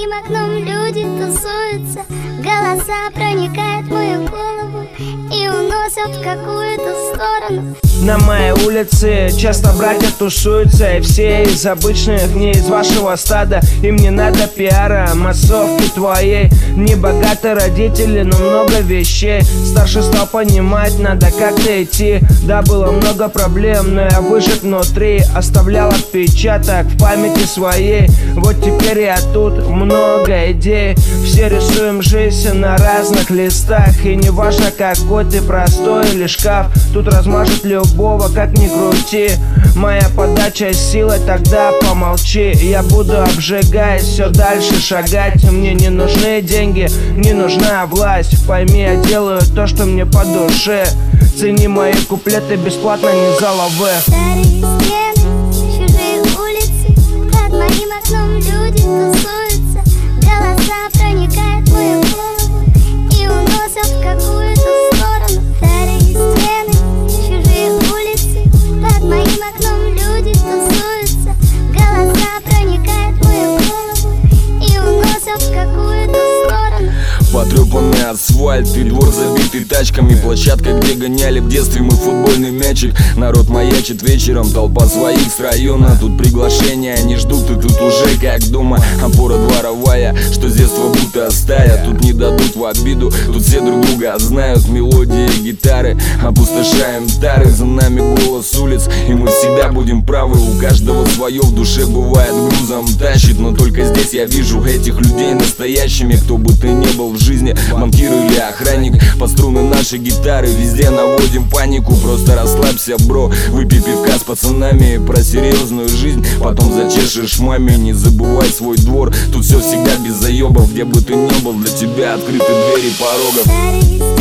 моим окном люди тусуются, голоса проникают в мою голову и уносят в какую-то сторону. На моей улице часто братья тусуются, и все из обычных, не из вашего стада. Им не надо пиара, массовки твоей. Не богаты родители, но много вещей. Старше стал понимать, надо как-то идти. Да, было много проблем, но я выжат внутри. Оставлял отпечаток в памяти своей. Вот теперь я тут, много идей. Все рисуем жизнь на разных листах. И не важно, какой ты, простой или шкаф. Тут размажет любого, как ни крути. Моя подача силой, тогда помолчи. Я буду, обжигаясь, все дальше шагать. Мне не нужны деньги, не нужна власть. Пойми, я делаю то, что мне по душе. Цени мои куплеты бесплатно, не за лавэ. Старые стены, чужие улицы, под моим окном люди тусуются, голоса проникают в мою голову и уносят в какую-то сторону. Старые стены, чужие улицы, под моим окном люди тусуются, голоса проникают в мою голову и уносят в какую-то сторону. Потрепанный асфальт и двор, забитый тачками. Площадка, где гоняли в детстве мы футбольный мячик. Народ маячит вечером, толпа своих с района. Тут приглашения, они ждут, и тут уже как дома. Опора дворовая, что с детства будто стая. Тут не дадут в обиду, тут все друг друга знают. Мелодии, гитары, опустошаем тары. За нами голос улиц, и мы всегда будем правы. У каждого свое в душе, бывает грузом тащит. Но только здесь я вижу этих людей настоящими. Кто бы ты ни был в жизни, банкир или охранник, под струны нашей гитары везде наводим панику. Просто расслабься, бро, выпей пивка с пацанами про серьезную жизнь, потом зачешешь маме. Не забывай свой двор, тут все всегда без заебов. Где бы ты ни был, для тебя открыты двери порогов.